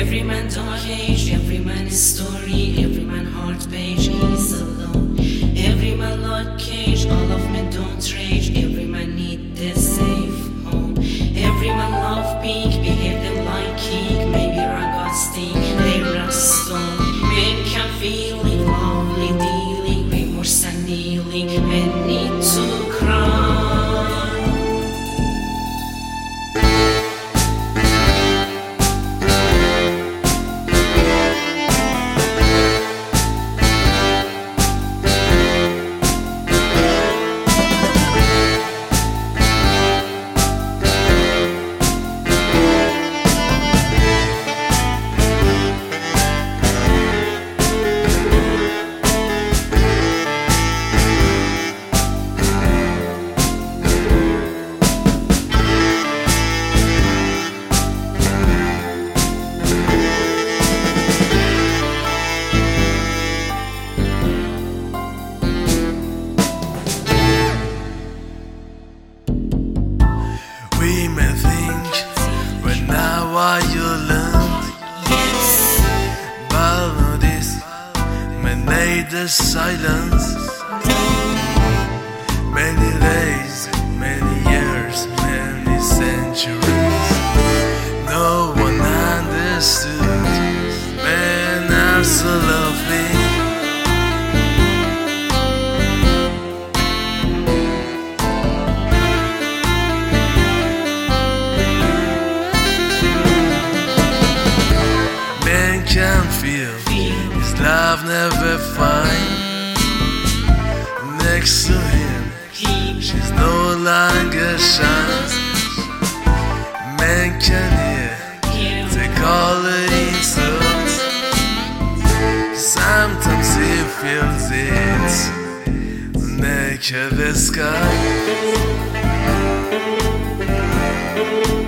Every man dark age, every man is story, every man heart page is alone. Every man like cage, all of men don't rage, every man need the safe home. Every man love pink, behave them like king, maybe ragasti, they rust stone. Men can feeling, lovely dealing, remorse and kneeling, men need to cry. We may think, but now what you learned, Yes, but notice, may need the silence. Many days, many years, many centuries, no one understood. Men are so lovely. Can feel his love never find. Next to him, she's no longer shines. Man can hear the color insults. Sometimes he feels it naked the sky.